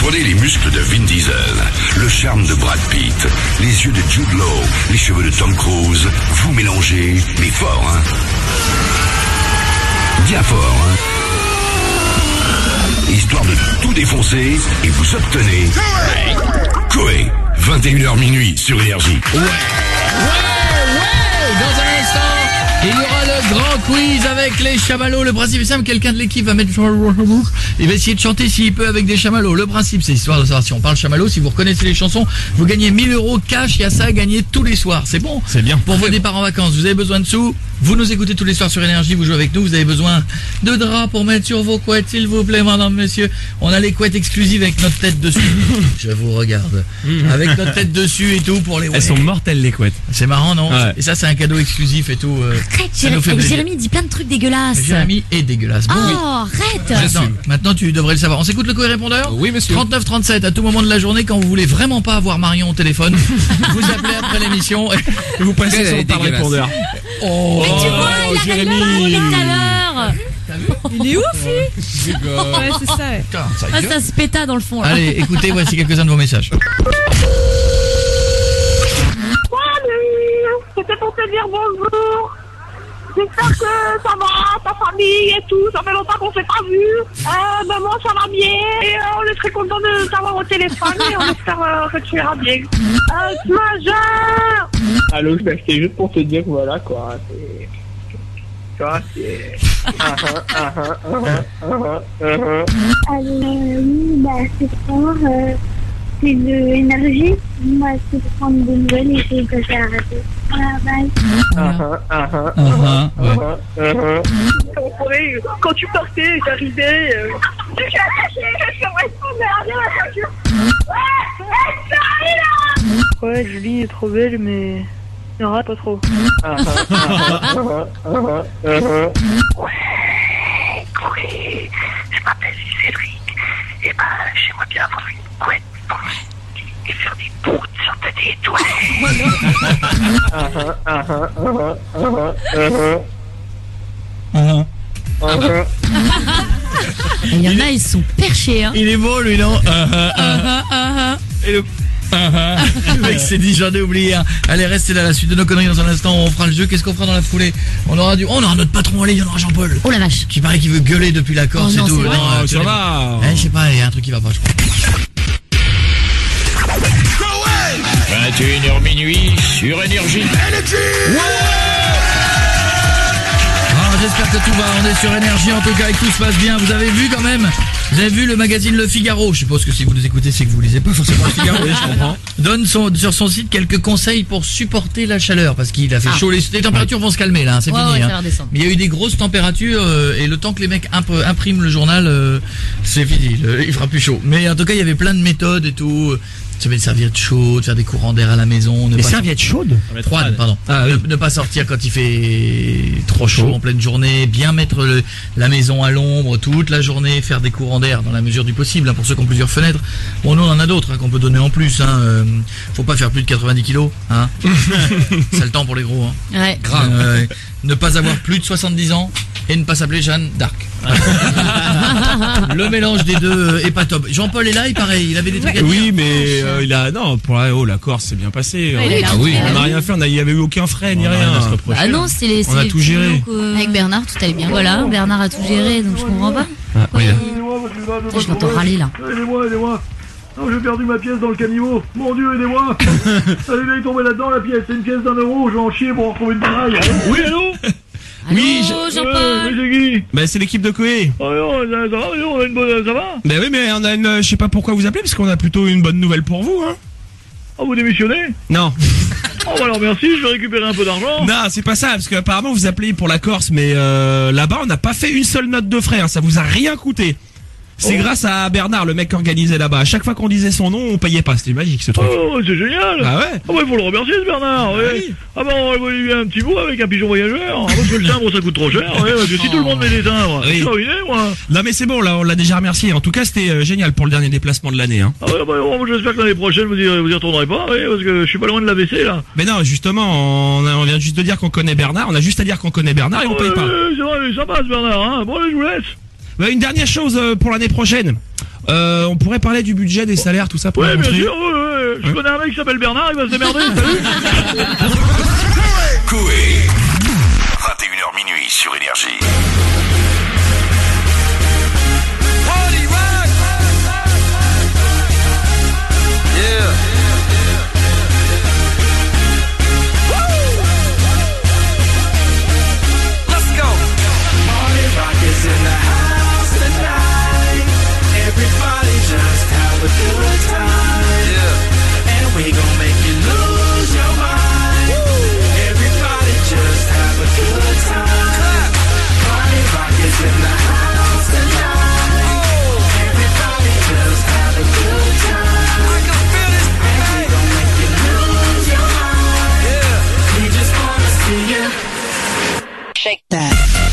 Prenez les muscles de Vin Diesel, le charme de Brad Pitt, les yeux de Jude Law, les cheveux de Tom Cruise. Vous mélangez, mais fort, hein. Bien fort, hein. Histoire de tout défoncer, et vous obtenez Coé, 21h minuit sur Énergie. Ouais, dans un instant, il y aura le grand quiz avec les chamallows. Le principe est simple, quelqu'un de l'équipe va mettre il va essayer de chanter s'il peut avec des chamallows. Le principe, c'est histoire de savoir si on parle chamallow. Si vous reconnaissez les chansons, vous gagnez 1000 € cash. Il y a ça à gagner tous les soirs. C'est bon? C'est bien. Pour vos départs en vacances, vous avez besoin de sous. Vous nous écoutez tous les soirs sur Énergie, vous jouez avec nous. Vous avez besoin de draps pour mettre sur vos couettes, s'il vous plaît, madame, monsieur. On a les couettes exclusives avec notre tête dessus. Je vous regarde. Avec notre tête dessus et tout pour les... Elles sont mortelles, les couettes. C'est marrant, non? Ouais. Et ça, c'est un cadeau exclusif et tout. Arrête, ça nous fait plaisir. Jérémy dit plein de trucs dégueulasses. Jérémy est dégueulasse. Bon, oui. Arrête. Maintenant, tu devrais le savoir. On s'écoute le co-répondeur? Oui, monsieur. 39-37, à tout moment de la journée, quand vous voulez vraiment pas avoir Marion au téléphone, vous appelez après l'émission et vous passez sur le répondeur. Oh, Mais tu vois, il a Jérémy. répondu tout à l'heure. Il est ouf, lui. Ouais, c'est ça, ouais. putain, ça Ah, gueule. ça se péta dans le fond, là. Allez, écoutez, voici quelques-uns de vos messages. Salut, c'était pour te dire bonjour. J'espère que ça va, ta famille et tout. Ça fait longtemps qu'on s'est pas vu. Ben moi, ça va bien. Et on est très content de t'avoir au téléphone et on espère que tu iras bien. Majeur. Allô, c'était juste pour te dire, voilà, quoi. C'est... Tu vois, c'est... C'est fort. C'est de l'énergie. Moi, c'est pour prendre des nouvelles et c'est de faire arrêter. Voilà, bye. Quand tu partais, j'arrivais... Je répondais à la voiture. Ouais, Julie est trop belle, mais... Nora, pas trop. Oui, je m'appelle Cédric. Et j'aimerais bien avoir une couette pour moi et faire des proutes sur ta Il y en a, ils sont perchés, hein. Il est beau, lui, non? Et le... Le mec s'est dit, j'en ai oublié un. Allez, restez là, la suite de nos conneries dans un instant. On fera le jeu. Qu'est-ce qu'on fera dans la foulée? On aura notre patron. Allez, il y en aura Jean-Paul. Oh la vache. Qui paraît qu'il veut gueuler depuis la Corse Oh non, et tout. c'est vrai. Ça va. Je sais pas, il y a un truc qui va pas, je crois. 21h minuit sur Énergie. J'espère que tout va, on est sur Énergie en tout cas et que tout se passe bien. Vous avez vu quand même? Vous avez vu le magazine Le Figaro? Je suppose que si vous nous écoutez, c'est que vous lisez pas forcément Le Figaro. Oui, je comprends. Donne sur son site quelques conseils pour supporter la chaleur parce qu'il a fait chaud. Les températures vont se calmer là, hein, c'est fini. Ouais, ça Hein. va redescendre. Mais il y a eu des grosses températures et le temps que les mecs impriment le journal, c'est fini. Il fera plus chaud. Mais en tout cas, il y avait plein de méthodes et tout. Tu mets des serviettes chaudes, faire des courants d'air à la maison. Les serviettes chaudes? Froide, pardon. Ah, oui. Ne pas sortir quand il fait trop chaud en pleine journée, bien mettre la maison à l'ombre toute la journée, faire des courants d'air dans la mesure du possible, hein, pour ceux qui ont plusieurs fenêtres. Bon, nous on en a d'autres qu'on peut donner en plus. Faut pas faire plus de 90 kilos. Hein. C'est le temps pour les gros. Hein. Ouais. Grave. Ne pas avoir plus de 70 ans et ne pas s'appeler Jeanne d'Arc. Le mélange des deux est pas top. Jean-Paul est là, il paraît, il avait des trucs à dire. Oui, mais il a... Non, pour la Corse, c'est bien passé. Ouais, il a l'air oui, très on n'a bien. rien fait, il n'y avait eu aucun frais, ni rien. Ah non, c'est les... On a tout géré. Avec Bernard, tout allait bien. Voilà, Bernard a tout géré, donc je comprends pas. Je l'entends râler, là. Aidez-moi. Non, j'ai perdu ma pièce dans le caniveau. Mon Dieu, aidez-moi. Elle est tombée là-dedans, la pièce. C'est une pièce d'1 €. Je vais en chier pour en retrouver une pareille. Oui, allô? Oui, Jean-Paul. C'est qui? Bah, c'est l'équipe de Coé. Oh non, ça va, on a une bonne... Ça va? Bah oui, mais on a une... Je sais pas pourquoi vous appelez, parce qu'on a plutôt une bonne nouvelle pour vous, hein. Ah, vous démissionnez? Non. Oh, bah alors merci, je vais récupérer un peu d'argent. Non, c'est pas ça, parce qu'apparemment vous appelez pour la Corse, mais là-bas on n'a pas fait une seule note de frais, hein, ça vous a rien coûté. C'est grâce à Bernard, le mec qui organisait là-bas. À chaque fois qu'on disait son nom, on payait pas. C'était magique ce truc. Oh, c'est génial. Ah ouais. Ah bah il faut le remercier ce Bernard. Ouais. Oui. Ah bah on va lui un petit bout avec un pigeon voyageur. Ah, parce que le timbre ça coûte trop cher. Ouais, parce que si tout le monde met des timbres, Oui. je suis ruiné moi. Non mais c'est bon, là on l'a déjà remercié. En tout cas c'était génial pour le dernier déplacement de l'année. Hein. Ah ouais, bah bon, j'espère que l'année prochaine vous y retournerez pas, ouais, parce que je suis pas loin de l'AVC là. Mais non, justement, on vient juste de dire qu'on connaît Bernard. On a juste à dire qu'on connaît Bernard et on paye pas. C'est vrai, ça passe Bernard. Hein. Bon allez, je vous laisse. Une dernière chose pour l'année prochaine. On pourrait parler du budget, des salaires, tout ça pour la Ouais, bien rentrée. sûr, ouais. Je connais un mec qui s'appelle Bernard, il va se démerder, salut. Coé. 21h minuit sur Énergie. Shake that.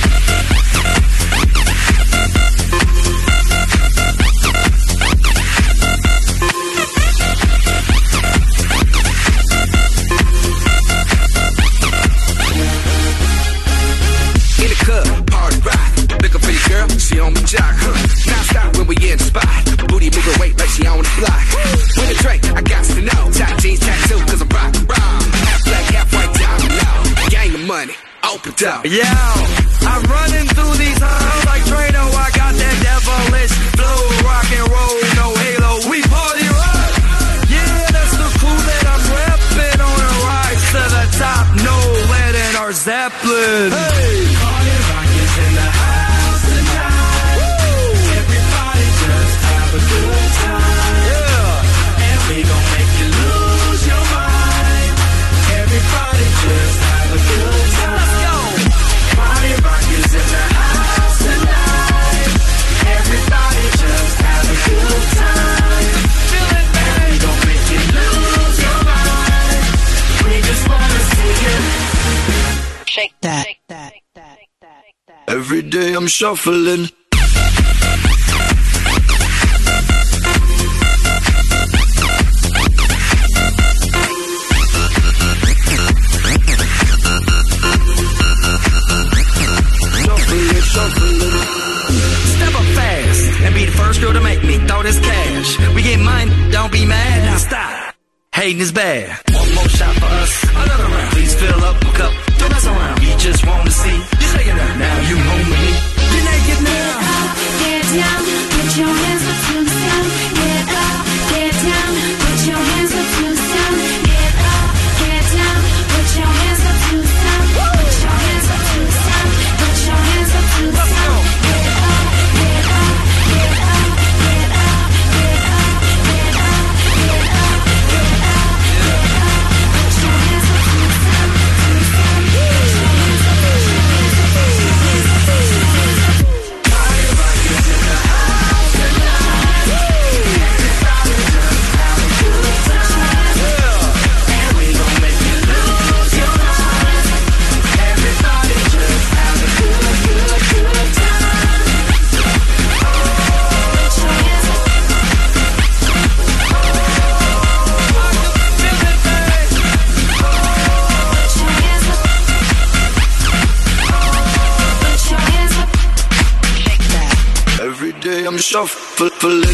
In the club, party rock. Looking for your girl, she on the jock, huh? Now stop when we in the spot. Booty moving weight like she on the block. With a drink, I got to know. Tight jeans, tattoo, cause I'm rock, half black, half white, diamond, gang of money. Open up. Yeah, I'm running through these halls like Drano. I got that devilish flow, rock and roll, no halo. We party rock. Yeah, that's the crew that I'm repping on a rise to the top. No lead in our Zeppelin. Hey, party rock is in the house tonight. Woo! Everybody just have a good time. Yeah, and we gon' make you lose your mind. Everybody just have a good time. Party rock is in the house tonight. Everybody just have a good time. Feel it, baby. We gon' make you lose your mind. We just wanna see you Shake that. Every day I'm shuffling. Step up fast and be the first girl to make me throw this cash. We get mine, don't be mad. Now stop. Hating is bad. One more shot for us. Another round. Please fill up a cup. Don't mess around. We just want to see you shaking up. Now you home with me. You're naked now. Get down, put your hands up to the sound. Get up, get down, put your hands up to the sound. Get up, get down, put your hands up to the sound. Put your hands up to the sound. Put your hands up to the sound. Get up, get up, get up, get up, get up, get up, get up, get up, get up. Put your hands up to the sound, to the sound. Put your hands up, put your hands up, put your hands up, put your hands up. Party rock is in the house tonight. Everybody just have a good time. And we gon' make you lose your mind. Everybody just have a good time. Put your hands up. Put your hands up. Shake that. Every day I'm shuffling. Put your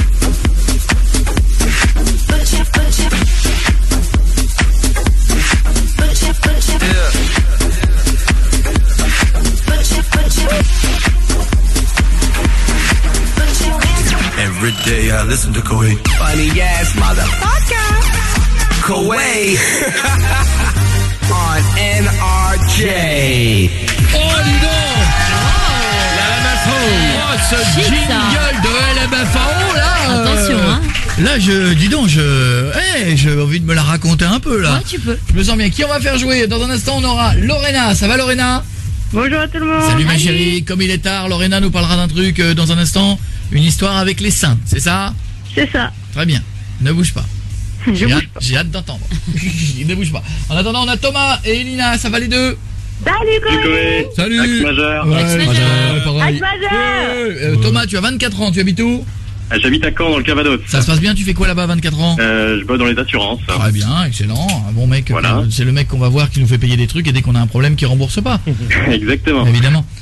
Every day I listen to Koei. Funny ass motherfucker. Koei. On NRJ. Oh, dis donc. Oh, ce Chic, jingle ça. de LMFAO, là. Attention, hein. Là, j'ai envie de me la raconter un peu, là. Ouais, tu peux. Je me sens bien. Qui on va faire jouer? Dans un instant, on aura Lorena. Ça va, Lorena? Bonjour à tout le monde. Salut ma chérie, comme il est tard, Lorena nous parlera d'un truc dans un instant, une histoire avec les seins, c'est ça? C'est ça. Très bien, ne bouge pas. Je bouge pas. J'ai hâte d'entendre. Ne bouge pas. En attendant, on a Thomas et Elina, ça va les deux? Salut Corinne. Salut. Axe majeur. Ouais, Axe majeur. pareil. Axe majeur. Thomas, tu as 24 ans, tu habites où? J'habite à Caen dans le Calvados. Ça se passe bien, tu fais quoi là-bas à 24 ans? Je bosse dans les assurances. Très bien, excellent, un bon mec, Voilà. c'est le mec qu'on va voir qui nous fait payer des trucs et dès qu'on a un problème qui rembourse pas. Exactement. Évidemment.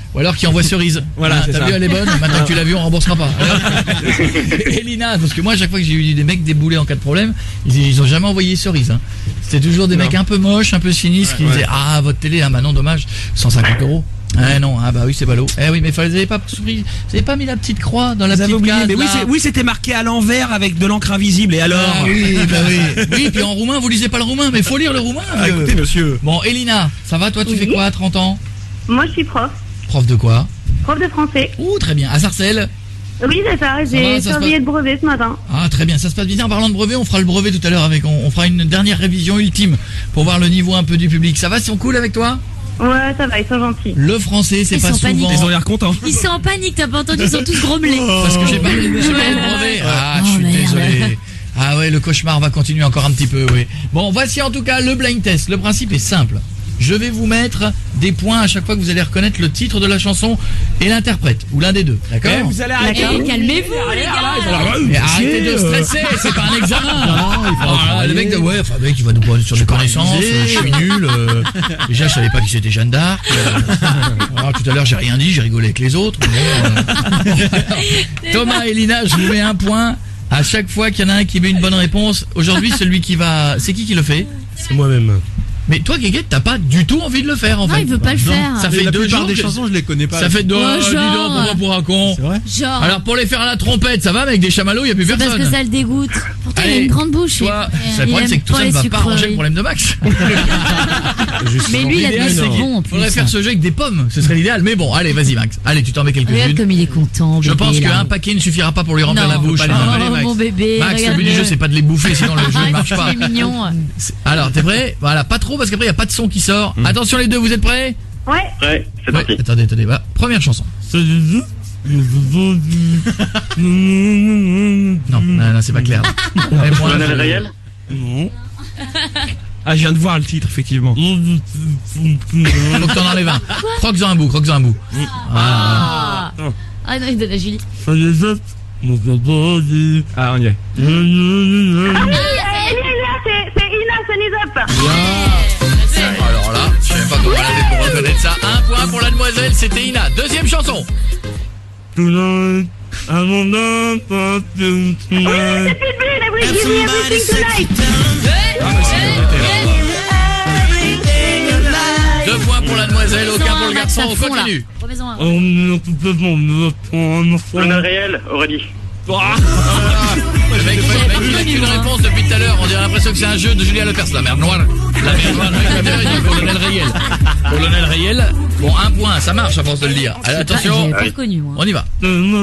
Ou alors qui envoie cerise. Voilà, c'est t'as ça. vu, elle est bonne. Maintenant que tu l'as vu, on remboursera pas. Elina, parce que moi, à chaque fois que j'ai eu des mecs déboulés en cas de problème, ils ont jamais envoyé cerise. Hein. C'était toujours des mecs un peu moches, un peu sinistres, qui disaient ah votre télé, bah non dommage, 150 €. Non, ah bah oui c'est ballot. Oui mais vous avez pas mis la petite croix dans la Vous avez petite oublié, case. mais là. oui, c'était marqué à l'envers avec de l'encre invisible. Et alors Ah oui, bah oui. Oui, puis en roumain, vous lisez pas le roumain, mais faut lire le roumain. Écoutez, monsieur. Bon, Elina, ça va, toi, tu fais quoi à 30 ans? Moi, je suis prof. Prof de quoi? Prof de français. Ouh, très bien. À Sarcelles? Oui, c'est ça. J'ai surveillé le brevet ce matin. Ah, très bien. Ça se passe bien. En parlant de brevet, on fera le brevet tout à l'heure avec, on fera une dernière révision ultime pour voir le niveau un peu du public. Ça va, ils sont cool avec toi? Ouais, ça va, ils sont gentils. Le français, c'est Ils pas sont souvent. paniqués. Ils ont l'air contents. Ils sont en panique, t'as pas entendu, ils sont tous grommelés. Parce que j'ai pas eu le brevet. Ah, je suis merde. désolé. Ah ouais, le cauchemar va continuer encore un petit peu, oui. Bon, voici en tout cas le blind test. Le principe est simple. Je vais vous mettre des points à chaque fois que vous allez reconnaître le titre de la chanson et l'interprète, ou l'un des deux, d'accord? Vous allez arrêter. Calmez-vous, les gars. Mais arrêtez de stresser, c'est pas un examen. Le mec de mec il va nous poser sur des connaissances, je suis nul. Déjà je savais pas qui c'était Jeanne d'Arc. Alors, tout à l'heure j'ai rien dit, j'ai rigolé avec les autres. Thomas et Elina, je vous mets un point à chaque fois qu'il y en a un qui met une bonne réponse. Aujourd'hui celui qui va, c'est qui le fait? C'est moi-même. Mais toi, Guéguette, t'as pas du tout envie de le faire, en fait. Non, il veut pas le faire. Ça fait la 2 plupart jours des que- chansons, je les connais pas. Ça fait 2 Oh, dis donc, genre. pourquoi pour un con? C'est vrai? Genre. Alors, pour les faire à la trompette, ça va, mais avec des chamallows, il y a plus C'est personne. parce que ça le dégoûte. Pourtant, il a Allez, une grande bouche. Toi, il le problème, c'est que tout ça ne va pas arranger le sucreries. problème de Max. Mais lui, il a L'idéal, des c'est bonbons en plus. Faudrait faire ce jeu avec des pommes, ce serait l'idéal. Mais bon, allez, vas-y, Max. Allez, tu t'en mets Regarde quelques-unes. comme il est content. Je bébé, pense là. qu'un paquet ne suffira pas pour lui remplir Non, la bouche. faut pas les Allez, avaler. Max. Mon bébé, Max, le but du regarde-le. jeu, c'est pas de les bouffer, sinon le jeu ne marche pas. Il est mignon. Alors, t'es prêt? Voilà, pas trop, parce qu'après, il n'y a pas de son qui sort. Attention, les deux, vous êtes prêts? Ouais. Ouais, c'est parti. Attendez, bah, première chanson. Non, c'est pas clair. Allez, moi, Colonel Rayel? Non. Ah, je viens de voir le titre, effectivement. Faut que t'en enlèves un. Croque-en un bout. Ah non, il donne à Julie. Ah, on y est. Ah oui, c'est Ina Sunny Up. Alors là, je sais pas comment elle avait pour reconnaître ça. 1 point pour la demoiselle, c'était Ina. Deuxième chanson. Oui, c'est Pitbull, Everything, Everything Tonight. 2 points pour la demoiselle, aucun pour le garçon. On continue. Remets-en un. Colonel Rayel, Aurélie. Le mec, il a qu'une réponse depuis tout à l'heure. On dirait l'impression que c'est un jeu de Julien Lepers. La mer noire. La mer noire. Il dit Colonel Rayel. Colonel Rayel. Bon, 1 point, ça marche à force de le dire. Allez, attention. J'ai pas reconnu, moi. On y va. Oui,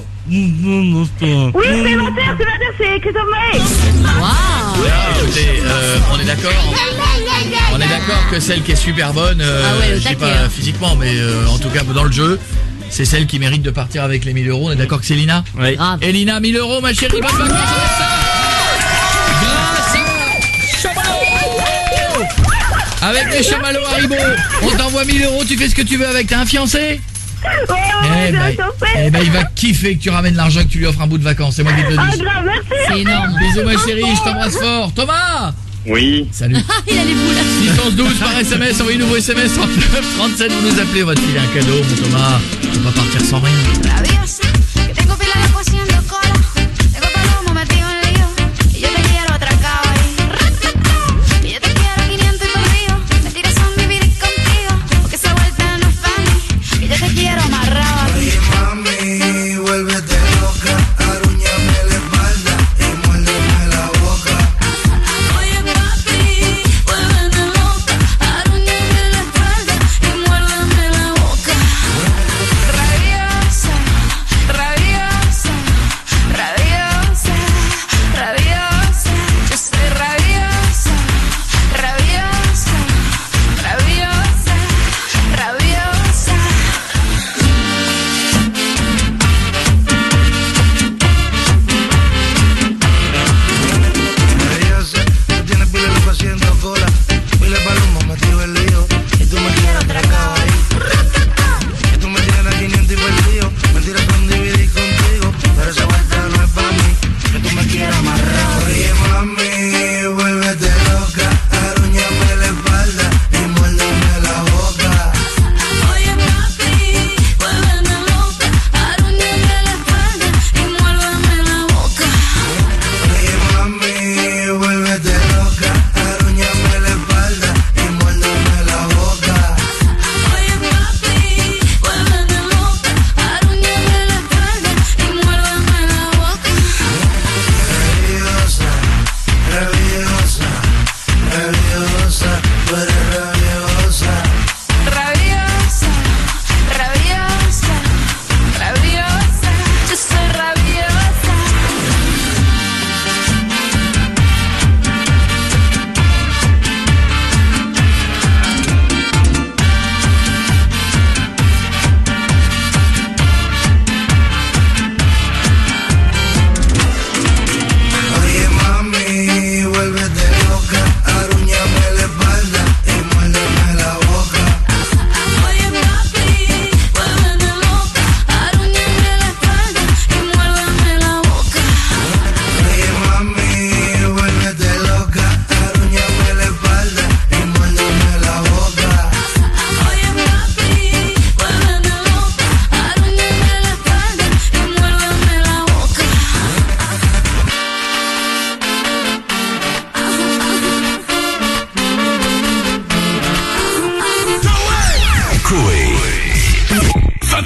c'est Mater, c'est Christophe Maé. Écoutez, on est d'accord. On est d'accord que celle qui est super bonne, ouais, le je dis taquet, pas hein. physiquement, mais en tout cas dans le jeu, c'est celle qui mérite de partir avec les 1000 €. On est d'accord que c'est Lina? Oui. Grave. Elina, 1000 € ma chérie, bonne vacances avec ça. Grâce à Chamallow. Avec les chamallows Haribo, on t'envoie 1000 €, tu fais ce que tu veux avec. T'as un fiancé? Ouais, Eh ben, il va kiffer que tu ramènes l'argent, que tu lui offres un bout de vacances. C'est moi qui te le Ah, dis. grave, merci. C'est énorme. Bisous ma chérie, je t'embrasse fort. Thomas! Oui. Salut. Il a les boules. 612 par SMS, envoyez nouveau SMS 39 37, vous nous appelez, votre fille a un cadeau, mon Thomas. On va partir sans rien. Tengo pila de cociendo cola, tengo palomo metido en lío, y yo te quiero atracado ahí. Y yo te quiero 500 y perdido, me tiras a vivir contigo, porque esa vuelta no es para mí, y yo te quiero amarrado aquí. Mami, vuélvete loca, arúñame la espalda y muérdeme la boca. Oye papi, vuélvete loca, arúñame la espalda y muérdeme la boca. Rabiosa,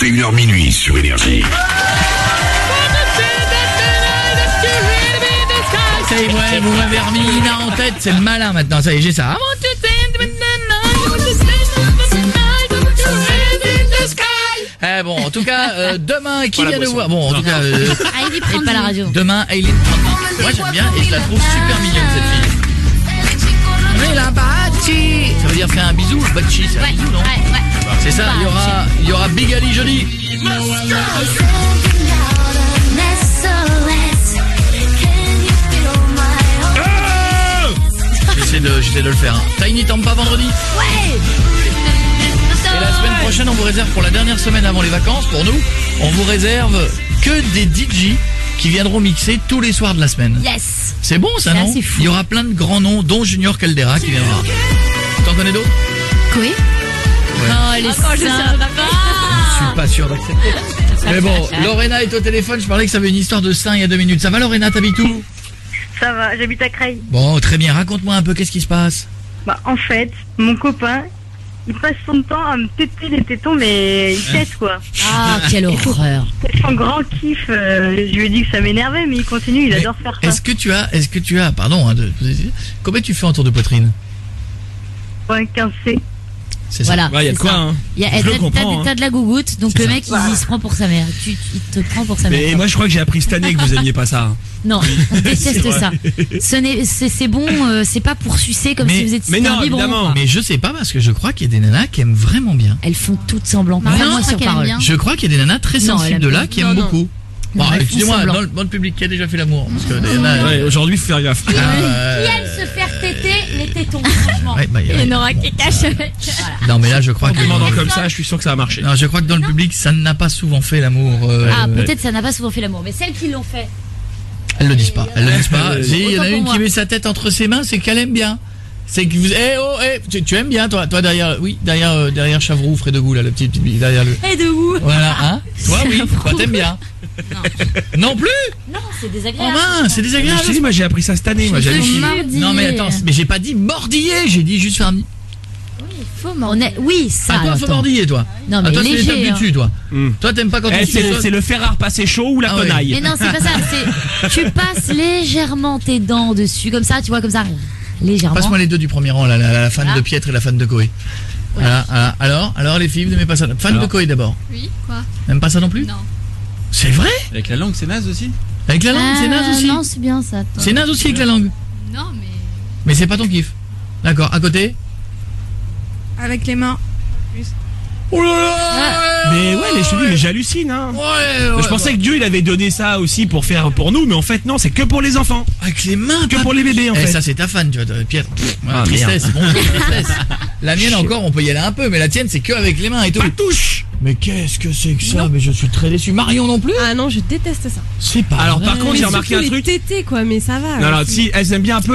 21h minuit sur Énergie. Ça y est, ouais, vous m'avez remis là en tête, c'est le malin maintenant, ça y est, j'ai ça. Eh bon, en tout cas, demain, qui vient de voir? Bon, en tout cas, Heidi prend pas la radio. demain, Aileen. Moi, j'aime bien et je la trouve super mignonne, cette fille. Mais la bachi, ça veut dire faire un bisou. Bachi, c'est un bisou, non? C'est ça. Il y aura Big Ali jeudi. J'essaie de le faire. Tiny Tampa vendredi. Ouais. Et la semaine prochaine, on vous réserve pour la dernière semaine avant les vacances. Pour nous, on vous réserve que des DJ qui viendront mixer tous les soirs de la semaine. Yes. C'est bon ça, non? Il y aura plein de grands noms, dont Junior Caldera qui viendra. T'en connais d'autres? Oui. Ouais. Oh, elle est sympa. Je suis pas sûr d'accepter. Mais bon, Lorena est au téléphone. Je parlais que ça avait une histoire de sein il y a 2 minutes. Ça va, Lorena? T'habites où? Ça va, j'habite à Creil. Bon, très bien. Raconte-moi un peu, qu'est-ce qui se passe? Bah, en fait, mon copain, il passe son temps à me téter les tétons, mais il tète, quoi. Ah, quelle horreur. C'est son grand kiff. Je lui ai dit que ça m'énervait, mais il continue, il adore faire ça. Est-ce que tu as, pardon, hein, combien tu fais en tour de poitrine? Ouais, 15C. C'est ça. Ouais, il y a de quoi, hein. T'as de la gougoute, donc le mec, il se prend pour sa mère. Il te prend pour sa mère. Mais moi, je crois que j'ai appris cette année que vous aimiez pas ça. Non, on déteste ça. C'est bon, c'est pas pour sucer comme si vous étiez un biberon. Évidemment. Mais je sais pas, parce que je crois qu'il y a des nanas qui aiment vraiment bien. Elles font toutes semblant. Non, sur parole. Je crois qu'il y a des nanas très sensibles de là qui aiment beaucoup. Bon, Non, excusez-moi, dans le public qui a déjà fait l'amour, parce que des nanas, Ouais, aujourd'hui, faut faire gaffe. Qui aime se faire téter les tétons, franchement. Ouais, Et Nora qui cache avec. Non, mais là, je crois En que demandant comme ça, je suis sûr que ça va marcher. non, je crois que dans le public, ça n'a pas souvent fait l'amour. Ah, peut-être ça n'a pas souvent fait l'amour, mais celles qui l'ont fait. Elles le disent pas. Elles le disent pas. Si, il y en a Autant une pour qui moi. met sa tête entre ses mains, c'est qu'elle aime bien. C'est que vous, tu aimes bien, toi derrière, oui, derrière Chavroux, Frédégou, là, le petit derrière le. Et de où? Voilà, hein? Toi, oui, toi t'aimes bien. Non plus? Non, c'est Oh désagréable. mince, c'est Je désagréable. te dis, moi, j'ai appris ça cette année. Moi, j'avais fini. Non mais attends, mais j'ai pas dit mordiller, j'ai dit juste faire un. Faut oui, ça. Ah, toi, faut attends. mordiller, toi. Non, mais Ah, toi, c'est léger, l'étape du hein. dessus, toi. Toi, t'aimes pas quand on C'est le fer à repasser chaud ou la Ah ouais. conaille. Mais non, c'est pas ça. Tu passes légèrement tes dents dessus, comme ça, tu vois, comme ça. Légèrement. Passe-moi les deux du premier rang, là, la fan de Pietre et la fan de Koé. Voilà, voilà. Alors, les filles, vous n'aimez pas ça? Fan de Koé d'abord. Oui, quoi? N'aime pas ça non plus? Non. C'est vrai? Avec la langue, c'est naze aussi? Avec la langue, c'est naze aussi? Non, c'est bien ça. attends. C'est naze aussi avec la langue. Non, mais. Mais c'est pas ton kiff. D'accord, à côté? Avec les mains. Oh là là! Mais ouais, je te dis, mais j'hallucine, hein. Ouais, Je pensais que Dieu, il avait donné ça aussi pour faire pour nous, mais en fait, non, c'est que pour les enfants. Avec les mains, Que pour les bébés, en fait. ça, c'est ta fan, tu vois, Pietre. Ah, Tristesse, merde. bon, tristesse. La mienne encore, on peut y aller un peu, mais la tienne, c'est que avec les mains et tout. Pas touche. Mais qu'est-ce que c'est que ça? Mais je suis très déçu. Marion non plus? Ah non, je déteste ça. C'est pas Alors, vrai. par contre, j'ai remarqué un Les truc. tétés, quoi, mais ça va. Non, non, si, elles aiment bien un peu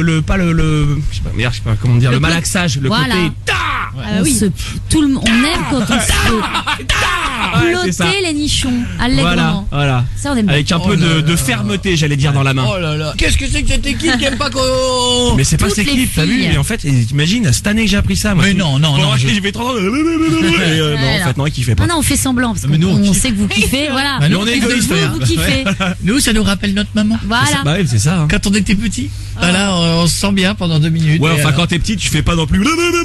je sais pas comment dire, le malaxage, le Voilà. côté. On aime quand on se fait c'est ça. plotter les nichons, Voilà, allègrement. voilà. Ça, on aime bien. Avec un peu de fermeté, j'allais dire, dans la main. Oh là là. Qu'est-ce que c'est que cette équipe qui aime pas qu'on... Mais c'est pas toutes cette les équipe, t'as vu? filles. Mais en fait, t'imagines, cette année que j'ai appris ça, moi. Mais non, Bon, je- j'ai fait 30 ans. Non, en fait, non, il kiffait pas. Ah non, on fait semblant, parce Mais nous, qu'on on sait que vous kiffez, voilà. Bah, nous, on est égoïste, Vous kiffez. Nous, ça nous rappelle notre maman. Voilà. Bah oui, c'est ça. hein. Quand on était petit, voilà, on se sent bien pendant 2 minutes. Ouais, et enfin, alors- quand t'es petit, tu fais pas non plus.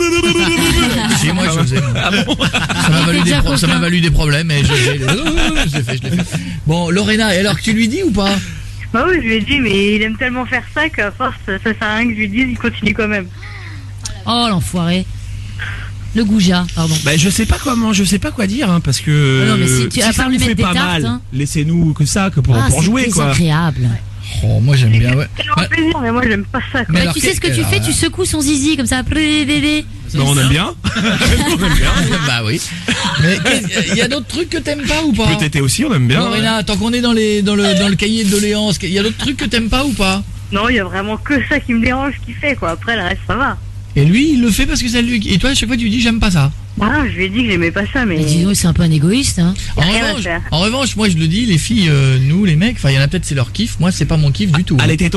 Si, moi, je faisais. Ah bon? Ça m'a valu, déjà ça m'a coquin. valu des problèmes, et je l'ai fait. Bon, Lorena, et alors que tu lui dis ou pas? Bah oui, je lui ai dit, mais il aime tellement faire ça qu'à force, ça sert à rien que je lui dise, il continue quand même. Oh, l'enfoiré. Le goujat, pardon. Bah, je sais pas quoi dire, hein, parce que. Non, mais si tu- à ça part lui nous fait mettre des pas tartes, mal, hein. laissez-nous que ça, que pour c'est jouer, quoi. désagréable. Oh, moi j'aime bien, ouais. C'est un plaisir, mais moi j'aime pas ça, quoi. Mais Bah, alors, tu sais ce que tu alors, fais, tu secoues son zizi comme ça. Non, on aime bien. On aime bien. Bah oui. Mais il y a d'autres trucs que t'aimes pas ou pas? Peut-être aussi, on aime bien. Lorena, tant qu'on est dans le cahier de doléances, il y a d'autres trucs que t'aimes pas ou pas? Non, il y a vraiment que ça qui me dérange qu'il fait, quoi. Après, le reste, ça va. Et lui, il le fait parce que ça lui... Et toi, à chaque fois, tu lui dis j'aime pas ça. Bah non, je lui ai dit que j'aimais pas ça, mais... Mais dis donc, c'est un peu un égoïste, hein. En revanche, moi je le dis, les filles, nous les mecs, enfin il y en a peut-être c'est leur kiff, moi c'est pas mon kiff du tout. Ah, les tétons?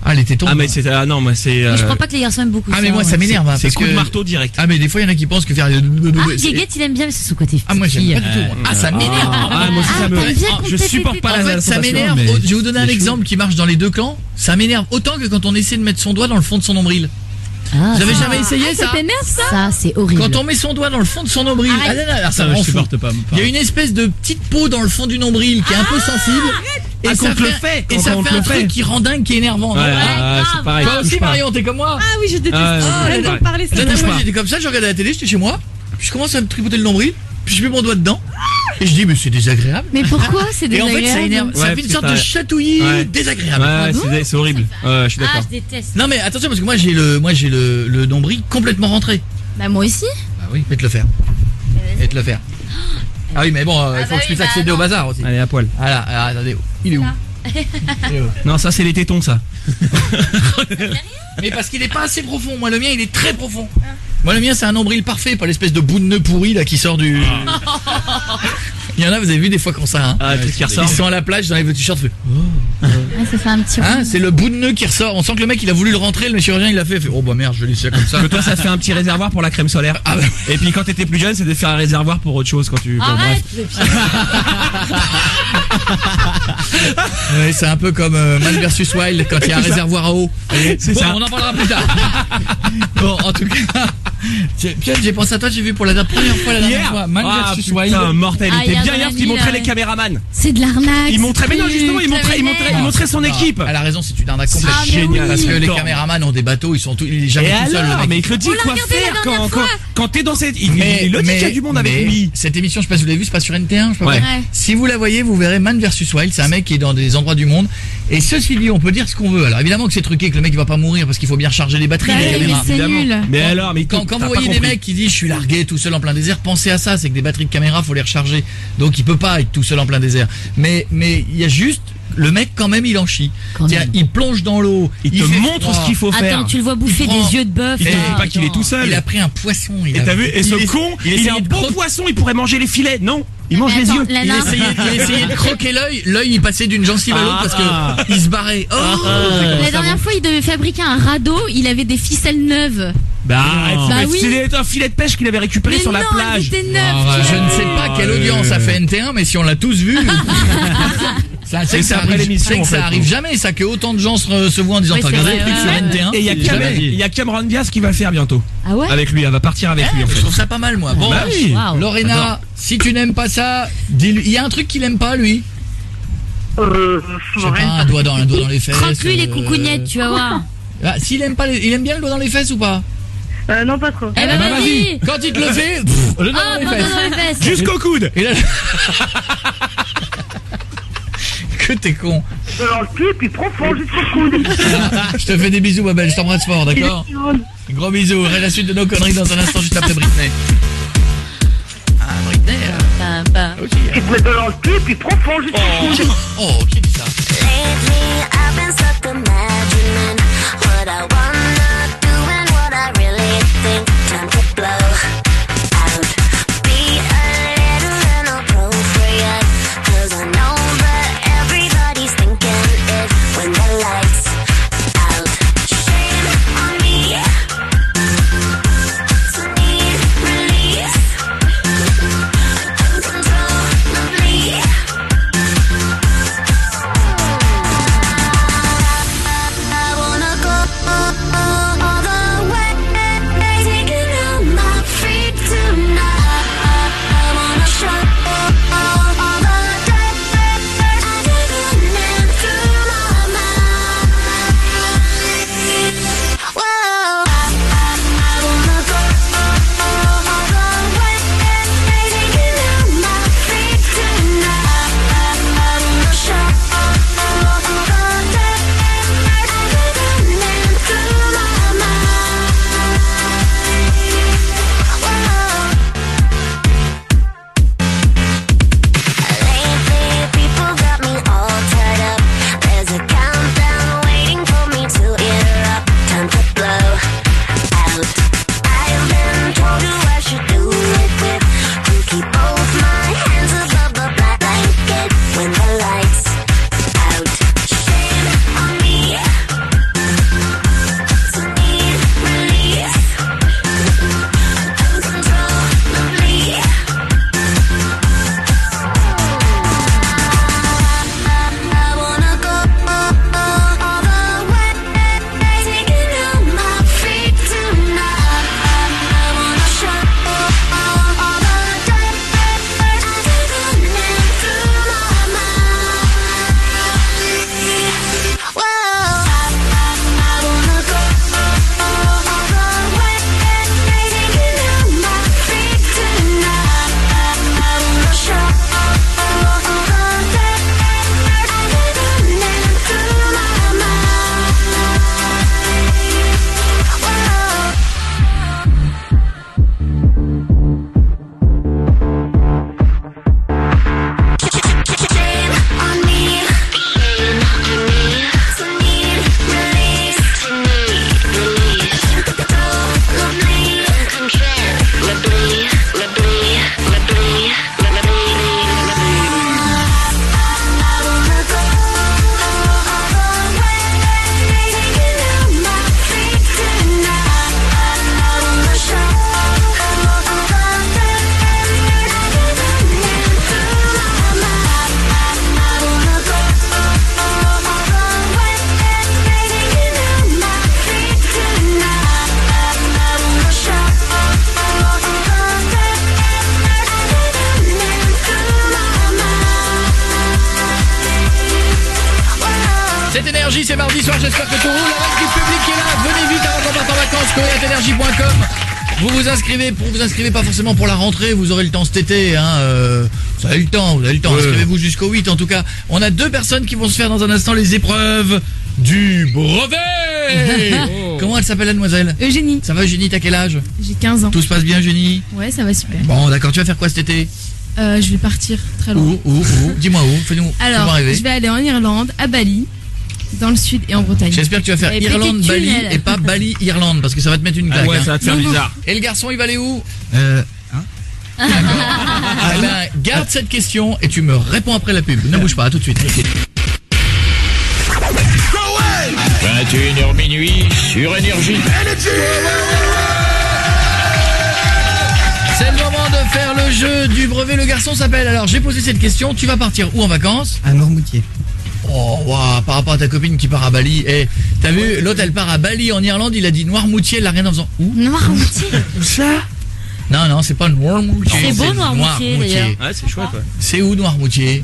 Ah, elle était tombée. Ah, mais c'est, non, moi, c'est, Mais je crois pas que les garçons aiment beaucoup ça. Ah, mais moi, ça m'énerve, hein, c'est parce coup de que- marteau direct. Ah, mais des fois, il y en a qui pensent que faire Guéguette, il aime bien, mais c'est son côté Ah, moi, j'aime fille. pas du tout. Ah, ça m'énerve. Ah, moi aussi, ça me, t'aimes bien qu'on je te supporte fait pas En la fait, ça sensation, m'énerve. mais- Je vais vous donner un c'est chaud. exemple qui marche dans les deux clans. Ça m'énerve autant que quand on essaie de mettre son doigt dans le fond de son nombril. Ah, Vous avez ça- jamais essayé Ça ça? t'énerve ça? Ça, c'est horrible. Quand on met son doigt dans le fond de son nombril, Arrête. ah, là, ça Ça, me je rend fou. supporte pas. Il y a une espèce de petite peau dans le fond du nombril qui est un peu sensible. Et Ah, ça quand on te le fait, fait, et quand ça on te fait un le fait. truc qui rend dingue, qui est énervant. Ouais, non c'est pareil. Toi aussi, touche pas. Marion, t'es comme moi. Ah oui, je déteste. Ah, Rien ouais. d'en parler, ça La me dernière touche fois, pas. j'étais comme ça, je regardais la télé, j'étais chez moi, puis je commence à me tripoter le nombril, puis je mets mon doigt dedans, et je dis, mais c'est désagréable. Mais pourquoi c'est Et en désagréable? fait, ça énerve. Ouais, Ça fait parce une que sorte t'as- de chatouillis Ouais. désagréable. Ouais, c'est horrible. Ouais, je suis Ah, d'accord. je déteste. Non, mais attention, parce que moi, j'ai le nombril complètement rentré. Bah, moi aussi. Ah oui, vais te le faire. Je vais te le faire. Ah oui, mais bon, il faut que je puisse accéder au bazar aussi. Allez, à poil. Voilà, alors, attendez, il est où? Il est où? Non, ça, c'est les tétons, ça. Mais parce qu'il est pas assez profond. Moi, le mien, il est très profond. Moi, le mien, c'est un nombril parfait, pas l'espèce de bout de nœud pourri là qui sort du. Il y en a, vous avez vu des fois comme ça, hein? Ah, le truc qui ressort. Ils sont à la plage, ils enlèvent le t-shirt, fait. Ouais, ça fait un petit Hein, rond. c'est le bout de nœud qui ressort. On sent que le mec, il a voulu le rentrer, le chirurgien, il l'a fait. Il fait, oh bah merde, je vais laisser ça comme ça. Que toi, ça te fait un petit réservoir pour la crème solaire. Ah bah. Et puis quand t'étais plus jeune, c'était de faire un réservoir pour autre chose quand tu. bon, Arrête. Ouais, c'est un peu comme Man vs Wild quand il y a un réservoir à eau. C'est Bon, ça. on en parlera plus tard. Bon, en tout cas, Pierre, j'ai pensé à toi, j'ai vu pour la première fois la dernière fois Man Ah, vs Wild. putain, mortel. Ah, Il était hier bien dans hier la parce qu'il nuit, montrait là, les caméramans. C'est de l'arnaque. Il montrait, mais non, c'est justement, il plus montrait son Non, équipe. Elle a raison, c'est une arnaque C'est complète. génial. Parce que les Attends. caméramans ont des bateaux, ils sont tous, il est jamais Et tout seul, le alors, mec. mais il te dit On l'a quoi regardé la faire dernière fois. quand t'es dans cette. Il le dit qu'il y a du monde avec mais lui. Cette émission, je sais pas si vous l'avez vu, c'est pas sur NT1, je sais pas Ouais. quoi. Si vous la voyez, vous verrez Man vs Wild, c'est un mec qui est dans des endroits du monde. Et ceci dit, on peut dire ce qu'on veut. Alors évidemment que c'est truqué, que le mec il va pas mourir parce qu'il faut bien recharger les batteries. Bah les oui, caméras. mais c'est Évidemment. nul. Mais alors, mais Quand t'as vous pas voyez des compris. mecs qui disent je suis largué tout seul en plein désert, pensez à ça, c'est que des batteries de caméra faut les recharger. Donc il peut pas être tout seul en plein désert. Mais il y a juste le mec quand même il en chie. Quand Tiens, même. il plonge dans l'eau, Il te fait montre froid. ce qu'il faut faire. Attends, tu le vois bouffer Il prend- des yeux de bœuf. Il te là. dit pas qu'il est tout seul. Il a pris un poisson. Et t'as vu, et ce con, il est essayait un de bon croquer- poisson, il pourrait manger les filets. Non, il mange les Attends, yeux. la Il larve. essayait de croquer l'œil, il passait d'une gencive à l'autre parce que il se barrait. Oh, La dernière fois, il devait fabriquer un radeau, il avait des ficelles neuves. Bah, Bah oui. c'était un filet de pêche qu'il avait récupéré Mais sur la non, plage. elles étaient neuves. Ah, je ne sais pas quelle audience a fait NT1, mais si on l'a tous vu. C'est que c'est après l'émission, c'est que en fait. ça arrive jamais, ça que autant de gens se voient en disant Ouais, t'as c'est regardé le vrai, truc ouais. sur NT1. Et il y a Cameron Diaz qui va le faire bientôt. Ah ouais? Avec lui, elle va partir avec lui en Je fait. trouve ça pas mal moi. Bon, Bah oui. Waouh. Lorena, J'adore. si tu n'aimes pas ça, dis-lui. Il y a un truc qu'il aime pas lui. Je sais pas, un doigt dans les fesses. Croque-lui les coucougnettes, tu vas voir. Ah, s'il aime pas, il aime bien le doigt dans les fesses ou pas? Non, pas trop. Eh ben bah, vas-y. Quand il te le fait, le doigt Ah, dans dans les fesses. les fesses. Jusqu'au coude. Et là... que t'es con. Alors, le pied, puis profond jusqu'au coude. Je te fais des bisous ma belle, je t'embrasse fort, d'accord? Gros bisous, la suite de nos conneries dans un instant juste après Britney. Ah Britney, aussi. Tu te mets dans le pied, puis profond jusqu'au coude. Oh, qui dit ça? Lately, I've been stuck imagining what I wanna do and what I really think. Time to blow out. Be a little inappropriate, 'cause I know that everybody's thinking it when the lights out. Shame on me. So need release. Uncontrollably. C'est Énergie, c'est mardi soir, j'espère que tout roule. La petite public est là, venez vite avant qu'on parte en vacances, courrier@energie.com. Vous vous inscrivez pas forcément pour la rentrée, vous aurez le temps cet été, hein. Vous avez le temps. Inscrivez-vous jusqu'au 8 en tout cas. On a 2 personnes qui vont se faire dans un instant les épreuves du brevet. Comment elle s'appelle la demoiselle? Eugénie. Ça va Eugénie, t'as quel âge? J'ai 15 ans. Tout se passe bien Eugénie? Ouais, ça va super. Bon d'accord, tu vas faire quoi cet été? Je vais partir très loin. Où? Dis-moi où, fais-nous rêver. Je vais aller en Irlande, à Bali, dans le sud et en Bretagne. J'espère que tu vas faire Irlande, Bali et pas Bali, Irlande, parce que ça va te mettre une claque. Ouais, ça va te faire bizarre. Et le garçon, il va aller où? Eh ben, garde cette question et tu me réponds après la pub. Ne bouge pas, à tout de suite. 21h minuit sur Énergie. C'est le moment de faire le jeu du brevet. Le garçon s'appelle. Alors, j'ai posé cette question. Tu vas partir où en vacances? À Noirmoutier. Oh, waouh, par rapport à ta copine qui part à Bali. Eh, t'as vu, l'autre elle part à Bali en Irlande, il a dit Noirmoutier, elle a rien en faisant. Où? Noirmoutier. Ça? Non, c'est pas Noirmoutier. C'est beau Noirmoutier d'ailleurs. Ouais, c'est chouette, ouais. C'est où Noirmoutier?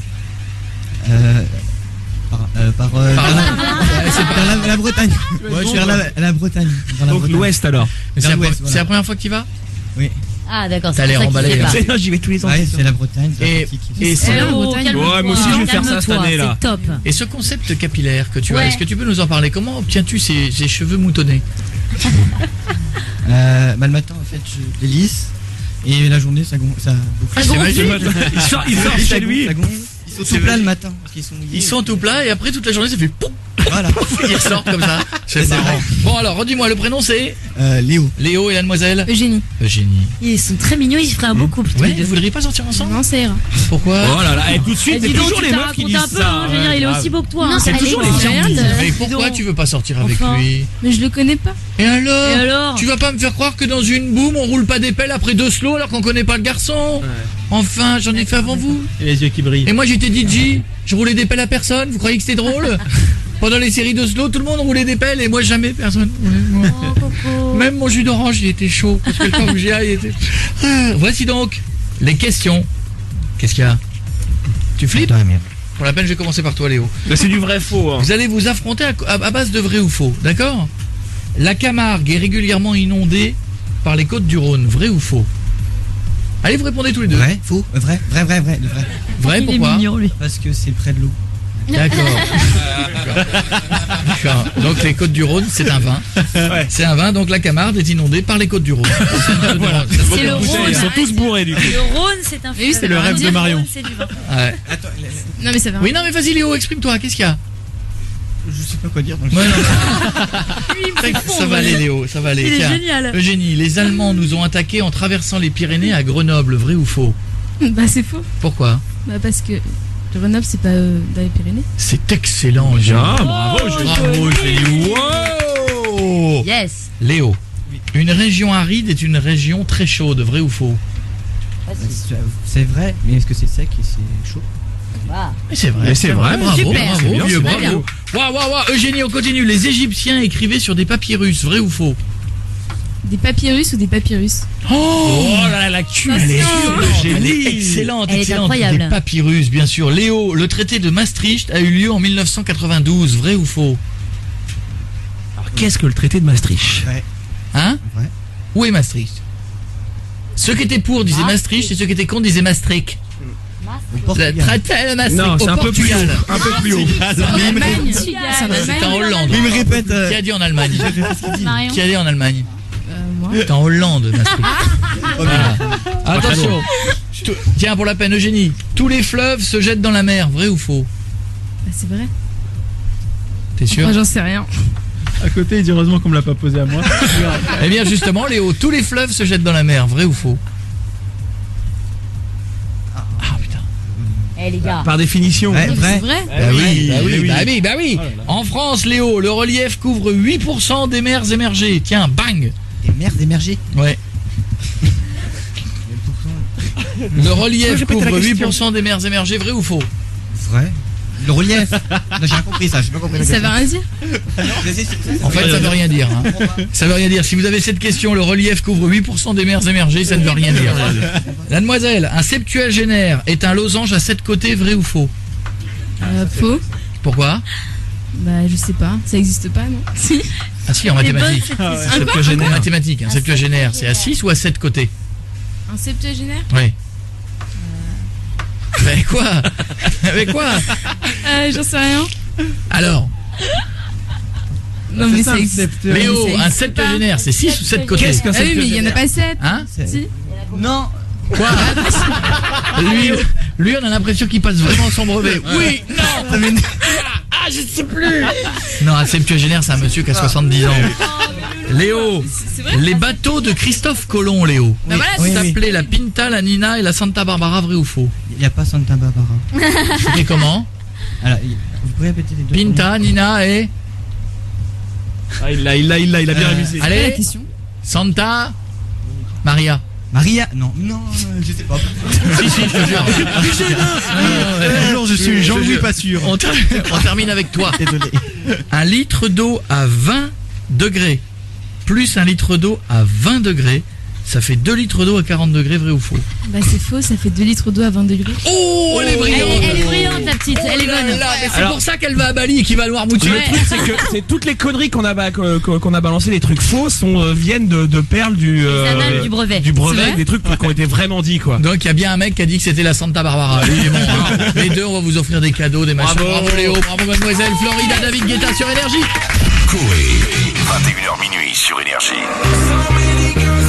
La Bretagne. Ouais, vers la Bretagne. Donc l'ouest alors. C'est la première fois que tu y vas? Oui. Ah d'accord, T'as c'est l'air pour ça qu'il emballé, sait pas. J'y vais tous les ans. Ouais, c'est la Bretagne. Et C'est la Bretagne. Calme-toi, Ouais, moi aussi, je vais faire ça cette calme-toi, année, là. C'est top. Et ce concept capillaire que tu as, Ouais. est-ce que tu peux nous en parler? Comment obtiens-tu ces cheveux moutonnés? Le matin, en fait, je les lisse. Et la journée, ça boucle. Ah, c'est magique. Il sort chez lui. Ils sont tout plats le matin. Ils sont tout plats et après toute la journée ça fait pouf. Voilà. Ils ressortent comme ça. C'est marrant. Bon alors, redis-moi, le prénom c'est Léo. Léo et la demoiselle Eugénie. Eugénie. Ils sont très mignons, ils feraient un beau couple. tous Ouais, les deux. vous voudriez pas sortir ensemble? Non, ça ira. Pourquoi? Oh là là, et tout de suite, c'est Dis donc, toujours tu les t'as meufs qui raconté disent un peu, ça. hein, je veux dire, il est aussi beau que toi. Non, hein. c'est toujours les gens qui disent. Mais pourquoi tu veux pas sortir avec Enfin. lui? Mais je le connais pas. Et alors? Et Tu vas pas me faire croire que dans une boum on roule pas des pelles après 2 slows alors qu'on connaît pas le garçon? Enfin, j'en ai fait avant vous. Et les yeux qui brillent. Et moi j'étais DJ, je roulais des pelles à personne, vous croyez que c'était drôle? Pendant les séries de slow, tout le monde roulait des pelles et moi jamais personne. Même mon jus d'orange il était chaud parce que le temps où j'y aille était... Voici donc les questions. Qu'est-ce qu'il y a? Tu flippes? Pour la peine je vais commencer par toi Léo. Mais c'est du vrai faux. Hein. Vous allez vous affronter à base de vrai ou faux, d'accord? La Camargue est régulièrement inondée par les côtes du Rhône, vrai ou faux? Allez, vous répondez tous les deux. Vrai, faux, vrai. Vrai, pourquoi? Il est mignon lui. Parce que c'est près de l'eau. D'accord. D'accord. Donc les côtes du Rhône, c'est un vin. Ouais. C'est un vin, donc la Camargue est inondée par les côtes du Rhône. Voilà. C'est le Ils Rhône. sont tous bourrés du coup. Le Rhône, c'est un Oui, c'est le rêve de Marion. C'est du vin. Ouais. Attends, Non, mais ça va. Oui, non, mais vas-y Léo, exprime-toi, qu'est-ce qu'il y a? je sais pas quoi dire. Donc Ouais, non. Ça va aller Léo, ça va aller. Il est Tiens, génial. Eugénie, les Allemands nous ont attaqués en traversant les Pyrénées à Grenoble, vrai ou faux? Bah, c'est faux. Pourquoi? Bah, parce que Grenoble, c'est pas dans les Pyrénées. C'est excellent, Eugénie. Ah, bravo, Bravo, Eugénie. Wow! Yes. Léo, une région aride est une région très chaude, vrai ou faux? c'est vrai, mais est-ce que c'est sec et c'est chaud? Mais c'est vrai, Mais c'est vrai, bravo, super. bravo, C'est bien, vieux, c'est bravo. Waouh, Eugénie, on continue. Les Égyptiens écrivaient sur des papyrus, vrai ou faux? Des papyrus ou des papyrus? Oh là là, la cul, elle est excellente, Elle est excellente. incroyable. Des papyrus, bien sûr. Léo, le traité de Maastricht a eu lieu en 1992, vrai ou faux? Alors qu'est-ce que le traité de Maastricht? Vrai. Hein? Vrai. Où est Maastricht? Ceux qui étaient pour disaient Maastricht et ceux qui étaient contre disaient Maastricht. Au Portugal. Le traité de Maastricht Non, c'est au un peu plus haut. Portugal. Un peu plus haut. C'est en Allemagne. C'est en C'est en Allemagne. Hollande. Il me répète. Qui a dit en Allemagne? Marion. Qui a dit en Allemagne? Moi. C'est en Hollande, Maastricht. Voilà. Attention. Tiens, pour la peine, Eugénie. Tous les fleuves se jettent dans la mer, vrai ou faux? Bah, c'est vrai. T'es sûr? Moi, j'en sais rien. À côté, il dit heureusement qu'on me l'a pas posé à moi. Eh bien, justement, Léo, tous les fleuves se jettent dans la mer, vrai ou faux? Ah putain. Eh les gars. Par définition. Ouais, C'est vrai. vrai. Bah oui. En France, Léo, le relief couvre 8% des mers émergées. Tiens, bang. Des mers émergées. Ouais. Le relief Répète couvre la question. 8% des mers émergées, vrai ou faux? Vrai. Le relief. Non, j'ai rien compris ça. J'ai pas compris. Mais ça veut rien dire. En fait, ça veut rien dire. Hein. Ça veut rien dire. Si vous avez cette question, le relief couvre 8% des mers émergées, ça ne veut rien dire. Mademoiselle, un septuagénaire est un losange à 7 côtés, vrai ou faux? Faux. Pourquoi? Bah, je sais pas. Ça existe pas, non? Si. Ah si, en mathématiques. Septuagénaire. En mathématiques, un septuagénaire, c'est à 6 ou à 7 côtés? Un septuagénaire? Oui. Mais quoi? Avec quoi? J'en sais rien. Alors? Non, mais ça existe. Léo, un septuagénaire, c'est 6 ou 7 côtés? Qu'est-ce qu'un Ah oui, mais il y en a pas 7. Hein? Si. Non. Quoi? Lui, on a l'impression qu'il passe vraiment son brevet. Oui, non. Ah, je sais plus. Non, un septuagénaire, c'est un monsieur qui a 70 ans. Léo, les bateaux de Christophe Colomb, Léo. Bah voilà, s'appelaient la Pinta, la Nina et la Santa Barbara, vrai ou faux? Il n'y a pas Santa Barbara. C'était comment? Alors, vous pouvez répéter les deux? Pinta, Nina et... Ah, il a bien révisé. Allez, la question. Santa Maria. Maria? Non, je sais pas. Si, je te jure. Alors, je suis Jean-Louis pas sûr. On termine avec toi. Désolé. Un litre d'eau à 20 degrés plus un litre d'eau à 20 degrés, ça fait 2 litres d'eau à 40 degrés, vrai ou faux? Bah c'est faux, ça fait 2 litres d'eau à 20 degrés. Oh, elle est brillante. Elle est brillante, la petite, elle est bonne. C'est pour ça qu'elle va à Bali et qu'il va à Noirmoutier. Le truc, c'est que c'est toutes les conneries qu'on a balancées, les trucs faux, viennent de perles du annales du brevet. Des trucs qui ont été vraiment dit, quoi. Donc il y a bien un mec qui a dit que c'était la Santa Barbara. Lui, il est bon, hein. Les deux, on va vous offrir des cadeaux, des machins. Bravo Léo, bravo mademoiselle Florida, David Guetta sur Énergie. Coé, 21h minuit sur Énergie.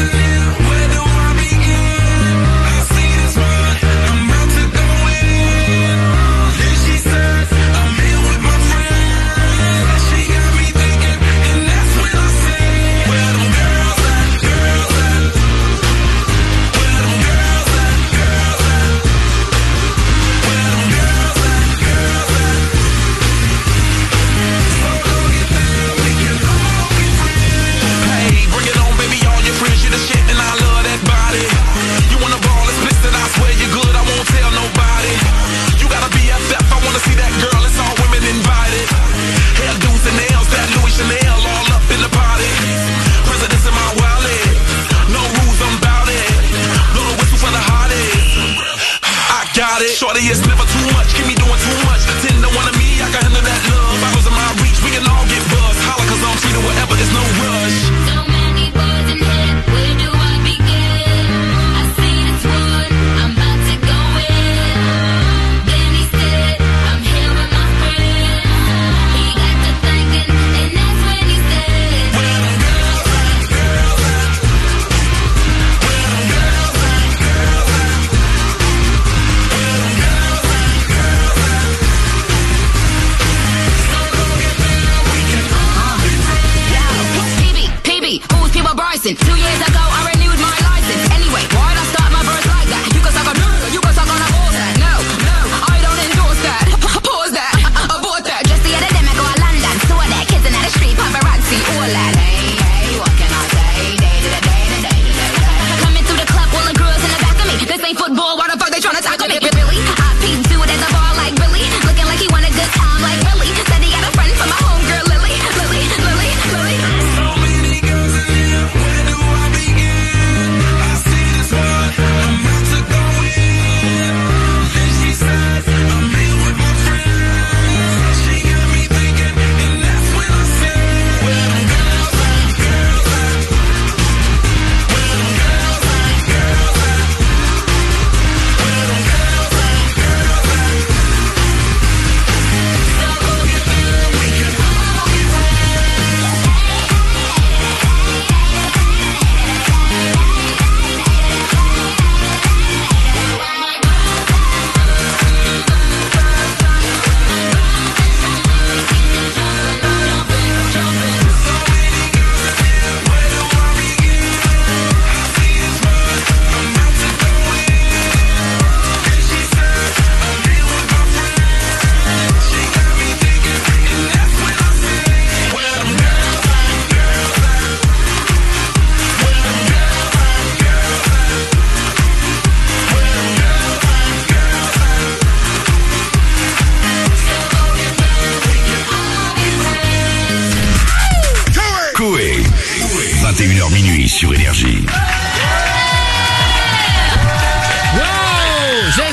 Shorty, it's never too much, keep me doing too much. Tend to one of me, I can handle that love. Bottles in my reach, we can all get buzzed. Holla, cause I'm free to whatever, there's no rush. So many boys in here, where do I begin? I see this one, I'm about to go in. Then he said, I'm here with my friend. He got to thinking, and that's when he said, where them girls at, girls at? Where them girls at, girls at? Who's Peter Bryson? 2 years ago, I renewed my license. Anyway, why'd I start my verse like that? You can suck on you can suck on a ball that. No, I don't endorse that. Pause that, abort that. Just the other day, I go to London, saw that kids in the street, paparazzi, all that. Hey, what can I say? Day to the day to day to day. Coming through the club, all the girls in the back of me. This ain't football, why the fuck they tryna tackle me? Really? I peeped through it at the bar like Billy, looking like he want a good time like Billy. Said he got a friend from my homegirl Lily. Coé, 21h minuit sur Énergie. Wow, j'espère que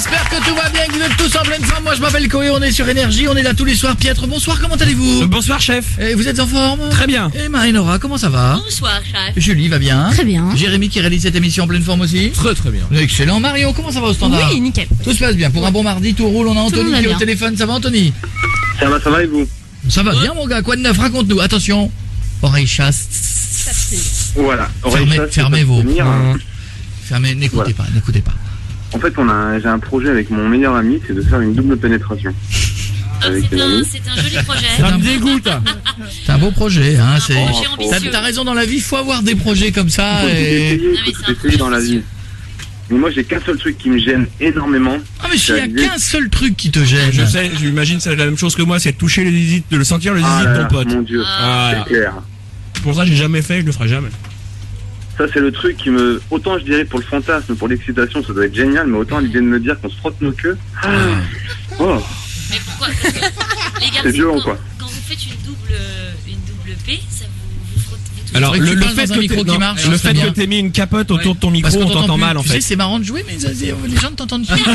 tout va bien, que vous êtes tous en pleine forme. Moi je m'appelle Koé, on est sur Énergie, on est là tous les soirs. Pietre, bonsoir, comment allez-vous? Bonsoir chef. Et vous êtes en forme? Très bien. Et Marie-Nora, comment ça va? Bonsoir, chef. Julie va bien? Très bien. Jérémy qui réalise cette émission en pleine forme aussi? Très bien. Excellent. Mario, comment ça va au standard? Oui, nickel. Tout se passe bien. Pour un bon mardi, tout roule. On a Anthony va qui est au bien. téléphone. Ça va, Anthony? Ça va et vous? Ça va bien, mon gars. Quoi de neuf? Raconte-nous. Attention. Oreille chasse. Voilà. Fermez vos. Fermez. N'écoutez pas. En fait, j'ai un projet avec mon meilleur ami, c'est de faire une double pénétration. Avec une amie. C'est un joli projet. Ça me dégoûte. C'est un beau projet, hein. projet ambitieux. T'as raison dans la vie. Faut avoir des projets comme ça. Faut Et... essayer dans la vie. Mais moi, j'ai qu'un seul truc qui me gêne énormément. Ah, mais s'il y a qu'un seul truc qui te gêne. Je sais, j'imagine c'est la même chose que moi, c'est de toucher le zizi, de le sentir le zizi de ton pote. Mon Dieu, Ah. c'est clair. Pour ça, j'ai jamais fait, je le ferai jamais. Ça, c'est le truc qui me... Autant, je dirais, pour le fantasme, pour l'excitation, ça doit être génial, mais autant l'idée de me dire qu'on se frotte nos queues... Oh. Mais pourquoi? Les gars, C'est violent, quoi. Quand vous faites une double P, ça vous frottez tout. Alors, faudrait que tu le parles fait dans un micro qui marche, le ça fait serait que bien. t'aies mis une capote autour de ton micro, Parce qu'on on t'entend plus. mal en Tu fait. sais, c'est marrant de jouer, mais les gens ne t'entendent plus.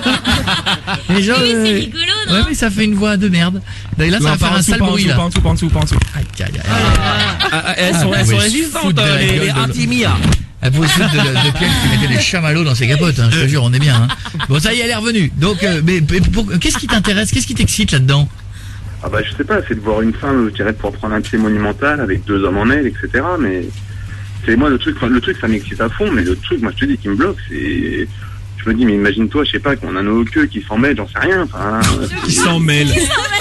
Les gens, Oui, c'est rigolo, non? ouais, mais ça fait une voix de merde. D'ailleurs, là, ça va faire un sale bruit, là. Pas en dessous. Aïe, aïe, aïe. Elles sont résistantes, les Artimia. Elle pouvait se foutre de Pierre qui mettait des chamallows dans ses capotes, hein, je te jure, on est bien. Hein. Bon, ça y est, elle est revenue. Donc, qu'est-ce qui t'intéresse? Qu'est-ce qui t'excite là-dedans? Ah bah, je sais pas, c'est de voir une femme, je dirais, pour prendre un pied monumental avec 2 hommes en elle, etc. Mais c'est moi, le truc, ça m'excite à fond, mais le truc, moi, je te dis, qui me bloque, c'est... Je me dis, mais imagine-toi, je sais pas, qu'on a nos queues qui s'en mêlent, j'en sais rien. Enfin, Qui s'en mêlent.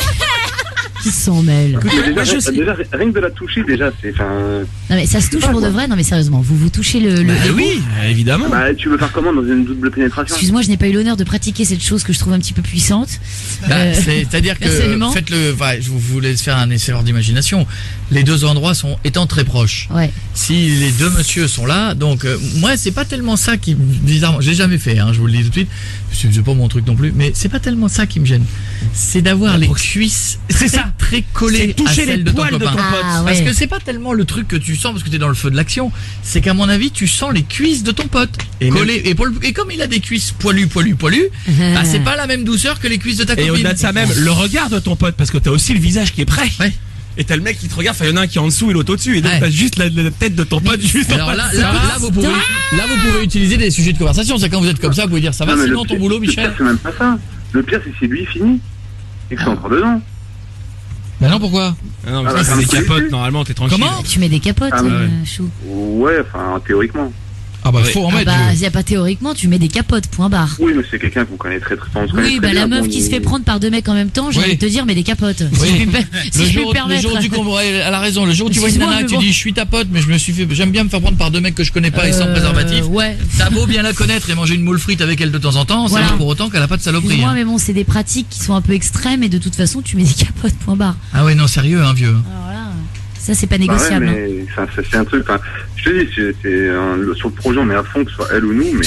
Qui s'en mêle. Mais déjà, rien que de la toucher, déjà, c'est... Non mais ça se touche pour de vrai. Non mais sérieusement, vous touchez le Oui, évidemment. Bah, tu veux faire comment dans une double pénétration? Excuse-moi, je n'ai pas eu l'honneur de pratiquer cette chose que je trouve un petit peu puissante. C'est-à-dire que personnellement. faites-le. Je vous laisse faire un essai d'imagination. Les deux endroits étant très proches. Ouais. Si les deux messieurs sont là, donc moi c'est pas tellement ça qui bizarrement, j'ai jamais fait, hein, je vous le dis tout de suite. C'est pas mon truc non plus, mais c'est pas tellement ça qui me gêne. C'est d'avoir les cuisses. C'est ça. Très collées à toucher celles les de ton poils de copain. ton pote. Ah, Parce ouais. que c'est pas tellement le truc que tu sens parce que t'es dans le feu de l'action, c'est qu'à mon avis tu sens les cuisses de ton pote collées. Et comme il a des cuisses poilues, bah, c'est pas la même douceur que les cuisses de ta copine. Et au-delà de ça même, le regard de ton pote, parce que t'as aussi le visage qui est prêt. Ouais. Et t'as le mec qui te regarde, il y en a un qui est en dessous et l'autre au-dessus, et donc Ouais. t'as juste la tête de ton pote juste en Alors face. là, vous pouvez utiliser des sujets de conversation. C'est quand vous êtes comme ça, vous pouvez dire ça va, Non, mais sinon ton boulot, Le Michel. pire, c'est même pas ça. Le pire, c'est si lui finit et que c'est encore dedans. Bah non, pourquoi? Ah non, mais Ah ça, bah, c'est des ça me capotes, plaît. normalement, t'es tranquille. Comment? Tu mets des capotes, Ah, ouais. Chou. Ouais, enfin, théoriquement. Ah bah Ouais. faut en Ah mettre. bah, y a pas théoriquement, tu mets des capotes, point barre. Oui, mais c'est quelqu'un qu'on connaît très on se connaît Oui, très bah bien. la meuf Bon, qui se il- fait prendre par 2 mecs en même temps, j'ai Oui. envie de te dire, mais des capotes. Oui. Si je puis me Le permettre. jour où tu comprends, elle a raison. Le jour où tu vois une Excuse-moi, nana, mais tu bon. dis je suis ta pote, mais j'aime bien me faire prendre par 2 mecs que je connais pas et sans préservatif. Ouais. T'as beau bien la connaître et manger une moule frite avec elle de temps en temps, ça Voilà. veut pour autant qu'elle a pas de saloperie. Excuse-moi, Hein. mais bon, c'est des pratiques qui sont un peu extrêmes et de toute façon, tu mets des capotes, point barre. Ah ouais, non, sérieux, hein, vieux. Alors là, ça c'est pas Bah ouais, négociable. hein. mais c'est un truc. Enfin, je te dis, sur le projet, on met à fond, que ce soit elle ou nous, mais.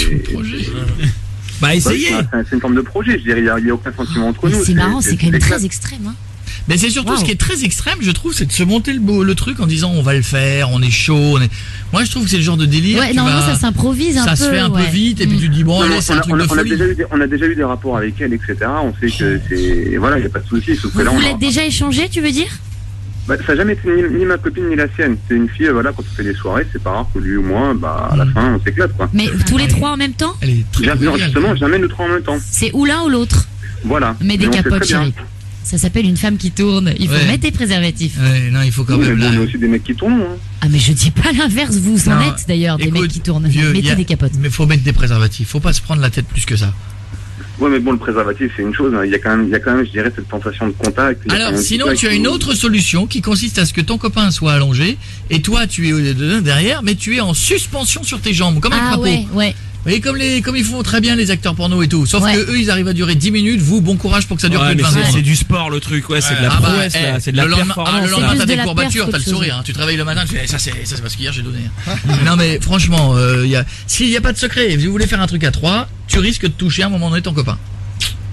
Bah, Bah, essayez. c'est une forme de projet. Je dirais, il y a aucun sentiment entre Mais nous. c'est marrant, c'est quand même éclaté. très extrême. Hein. Mais c'est surtout Wow. ce qui est très extrême, je trouve, c'est de se monter le truc en disant on va le faire, on est chaud. Moi, je trouve que c'est le genre de délire. Ouais, tu normalement vas- ça s'improvise un peu. Ça se fait un ouais. peu vite et puis tu te dis bon, Non, allez, c'est un truc de folie. on a déjà eu des rapports avec elle, etc. On sait que c'est. Voilà, il n'y a pas de souci. Sauf que là, Vous on l'êtes déjà échangé, tu veux dire? Bah, ça n'a jamais été ni ma copine ni la sienne. C'est une fille, voilà, quand on fait des soirées, c'est pas rare que lui ou moi, bah, à la fin, on s'éclate, quoi. Mais tous les trois en même temps? Elle est très Non, justement, jamais nous trois en même temps. C'est ou l'un ou l'autre. Voilà. Mais des on sait capotes, très bien. chérie. Ça s'appelle une femme qui tourne. Il faut Ouais. mettre des préservatifs. Ouais, non, il faut quand Oui, même. mais bon, là- on a aussi des mecs qui tournent, hein. Ah mais je dis pas l'inverse, vous en Non, êtes d'ailleurs, des écoute, mecs qui tournent. vieux, Mettez y a- des capotes. Mais faut mettre des préservatifs. Faut pas se prendre la tête plus que ça. Ouais, mais bon, le préservatif, c'est une chose. Hein. Il y a quand même, je dirais, cette sensation de contact. Il y a quand Alors, même sinon, tout ça tu as qui- une autre solution qui consiste à ce que ton copain soit allongé et toi, tu es derrière, mais tu es en suspension sur tes jambes, comme un Ah crapaud. ouais, ouais. Vous voyez, comme ils font très bien les acteurs porno et tout. Sauf Ouais. que eux, ils arrivent à durer 10 minutes. Vous, bon courage pour que ça dure Ouais, plus de mais 20 c'est secondes. du sport le truc, ouais, c'est de la Ah bah, prouesse, là, c'est de la le lendemain, performance. le là. lendemain, C'est t'as plus des de la courbatures, perf t'as le qu'autre sourire. Hein. Tu te réveilles le matin, tu fais ça, c'est parce qu'hier j'ai donné. Non mais franchement, s'il n'y a pas de secret, si vous voulez faire un truc à 3, tu risques de toucher à un moment donné ton copain.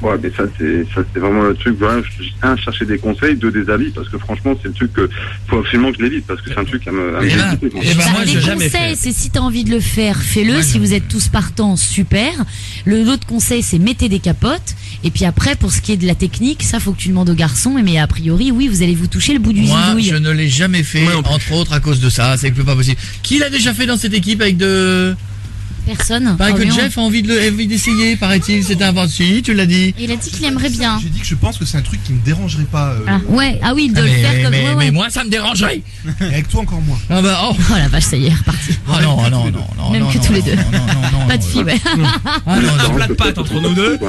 Ouais, mais ça c'est vraiment le truc. Voilà, chercher des conseils, des avis, parce que franchement, c'est le truc que faut absolument que je l'évite, parce que c'est un truc à me moi, des conseils, c'est si t'as envie de le faire, fais-le. Si vous êtes tous partants, super. L'autre conseil, c'est mettez des capotes. Et puis après, pour ce qui est de la technique, ça faut que tu demandes aux garçons. Mais a priori, oui, vous allez vous toucher le bout du zizouille. Moi, je ne l'ai jamais fait, entre autres à cause de ça. C'est pas possible. Qui l'a déjà fait dans cette équipe avec de... Personne. Paraît que Jeff a envie d'essayer, paraît-il. C'était un si, tu l'as dit. Il a dit qu'il aimerait bien. J'ai dit que je pense que c'est un truc qui me dérangerait pas. Ouais, oui, de le faire comme ça. Mais moi, ça me dérangerait. Et avec toi encore moins. Ah bah, oh la vache, ça y est, reparti. Ah non. Même que tous les deux. Pas de filles, ouais. Un plat de pâtes entre nous deux.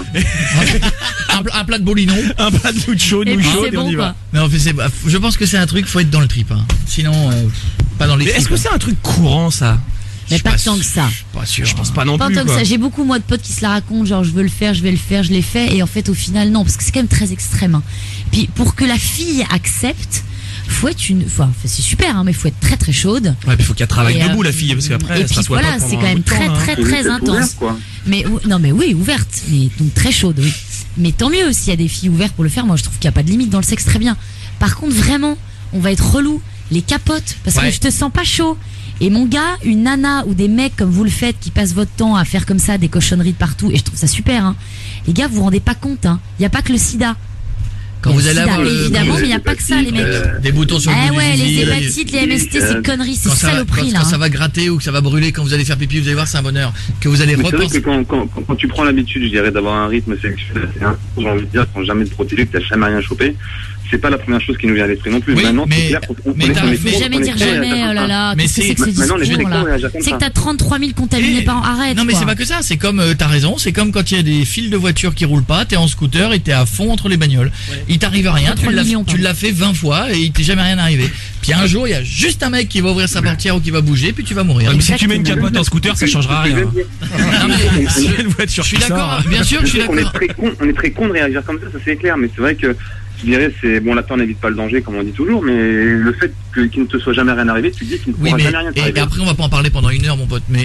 Un plat de bolinon. Un plat de nouilles chaudes, et on y va. Non, je pense que c'est un truc, faut être dans le trip. Sinon, pas dans les tripes. Est-ce que c'est un truc courant, ça? Mais pas tant que ça. Pas sûr. Je pense pas non plus. Pas tant que ça. J'ai beaucoup moi de potes qui se la racontent, genre je veux le faire, je l'ai fait, et en fait au final non, parce que c'est quand même très extrême. Hein. Puis pour que la fille accepte, faut être c'est super, hein, mais faut être très très chaude. Ouais, puis faut qu'elle travaille debout la fille, parce qu'après et puis voilà, c'est quand même très intense. Mais non, mais oui, ouverte, mais donc très chaude, oui. Mais tant mieux s'il y a des filles ouvertes pour le faire. Moi je trouve qu'il y a pas de limite dans le sexe, très bien. Par contre vraiment, on va être relou. Les capotes, parce que je te sens pas chaud. Et mon gars, une nana ou des mecs comme vous le faites qui passent votre temps à faire comme ça des cochonneries de partout, et je trouve ça super, hein. Les gars, vous vous rendez pas compte, hein. Il y a pas que le sida. Quand vous allez avoir évidemment, mais il n'y a pas que ça, les mecs. Des boutons sur le bout du zizi, les hépatites, les MST, c'est conneries, c'est saloperie, là. Quand ça va gratter ou que ça va brûler quand vous allez faire pipi, vous allez voir, c'est un bonheur. Que vous allez repenser. C'est vrai que quand tu prends l'habitude, je dirais, d'avoir un rythme sexuel, j'ai envie de dire, sans jamais te protéger, que t'as jamais rien chopé. C'est pas la première chose qui nous vient à l'esprit non plus. Oui, maintenant, mais jamais dire jamais, oh là là. Mais c'est que ce discours là. C'est que t'as 33 000 contaminés par an. Arrête. Non, mais c'est pas que ça. C'est comme, t'as raison, c'est comme quand il y a des fils de voitures qui roulent pas, t'es en scooter et t'es à fond entre les bagnoles. Il t'arrive rien, tu l'as fait 20 fois et il t'est jamais rien arrivé. Puis un jour, il y a juste un mec qui va ouvrir sa portière ou qui va bouger, puis tu vas mourir. Mais si tu mets une capote en scooter, ça changera rien. Non, mais je suis d'accord. Bien sûr, je suis d'accord. On est très con de réagir comme ça c'est clair, mais c'est vrai que je dirais, c'est bon, là, on n'évite pas le danger, comme on dit toujours, mais le fait qu'il ne te soit jamais rien arrivé, tu dis qu'il ne pourra jamais rien t'arriver. Et après, on va pas en parler pendant 1 heure, mon pote, mais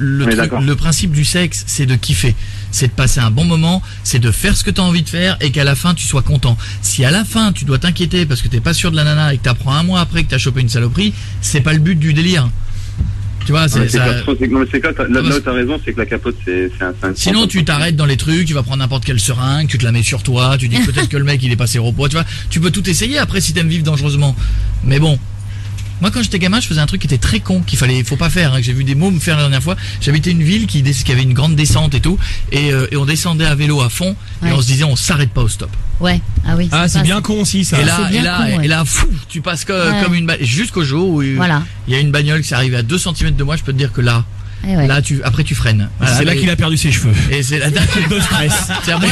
le principe du sexe, c'est de kiffer. C'est de passer un bon moment, c'est de faire ce que tu as envie de faire et qu'à la fin, tu sois content. Si à la fin, tu dois t'inquiéter parce que t'es pas sûr de la nana et que t'apprends 1 mois après que t'as chopé une saloperie, c'est pas le but du délire. Tu vois, c'est ça. Là où t'as raison, c'est que la capote, c'est un. Sinon, tu t'arrêtes dans les trucs, tu vas prendre n'importe quelle seringue, tu te la mets sur toi, tu dis peut-être que le mec il est passé au repos, tu vois. Tu peux tout essayer après si t'aimes vivre dangereusement. Mais bon. Moi, quand j'étais gamin, je faisais un truc qui était très con, faut pas faire, hein, que j'ai vu des mômes faire la dernière fois. J'habitais une ville qui avait une grande descente et tout, et on descendait à vélo à fond, et on se disait, on s'arrête pas au stop. Ouais, ah oui. Ah, c'est bien con aussi, ça. Et là, fou, tu passes comme une bagnole, jusqu'au jour où il y a une bagnole qui s'est arrivée à 2 cm de moi, je peux te dire que là, là, après tu freines. Voilà, c'est là qu'il a perdu ses cheveux. Et c'est la date de stress.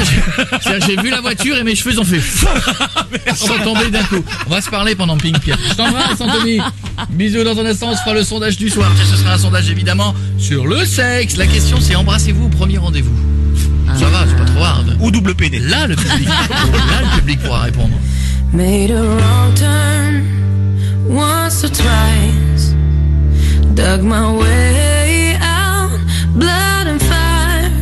J'ai vu la voiture et mes cheveux ont fait sont tombés d'un coup. On va se parler pendant Pink Pierre. Je t'embrasse, Anthony. Bisous. Dans un instant, on se fera le sondage du soir. Ce sera un sondage évidemment sur le sexe. La question, c'est embrassez-vous au premier rendez-vous. Ça va, c'est pas trop hard. Ou double pédé. Là, le public pourra répondre. Made a wrong turn once or twice. Dug my way out, blood and fire.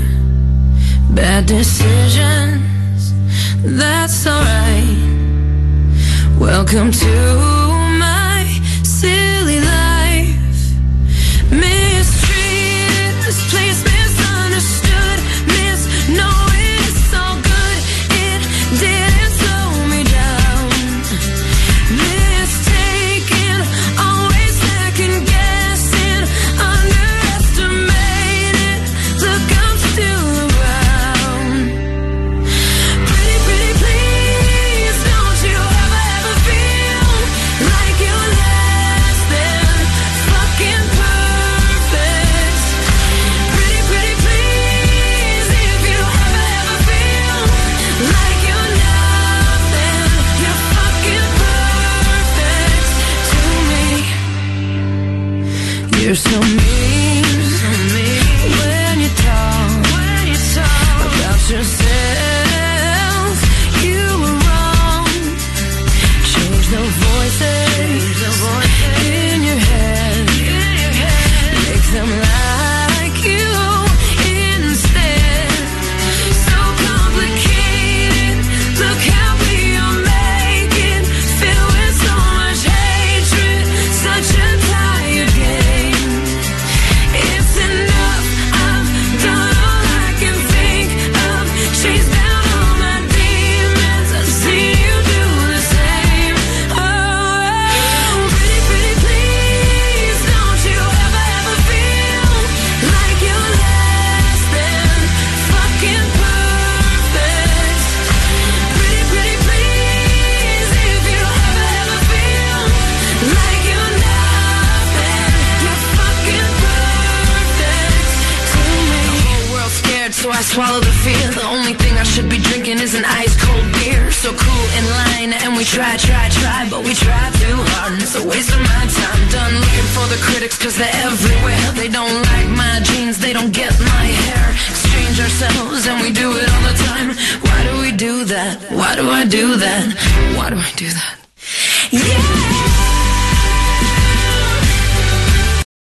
Bad decisions, that's alright. Welcome to my silly life. Mistreated, this place misunderstood. Knowing it's all good, it didn't slow me down. Mistaken, always second guessing, underestimated. Look, I'm still around. Pretty, pretty please, don't you ever feel like you're less than fucking perfect. Pretty, pretty please, if you ever feel like you're nothing, you're fucking perfect to me. You're so mean when you talk about yourself. You were wrong. Change the voices in your head. Make them like you instead. So complicated. so I swallow the fear. The only thing I should be drinking is an ice cold beer. So cool in line, and we try, but we try too hard, and it's a waste of my time. Done looking for the critics, cause they're everywhere. They don't like my jeans, they don't get my hair. Exchange ourselves, and we do it all the time. Why do we do that? Why do I do that? Why do I do that? Yeah!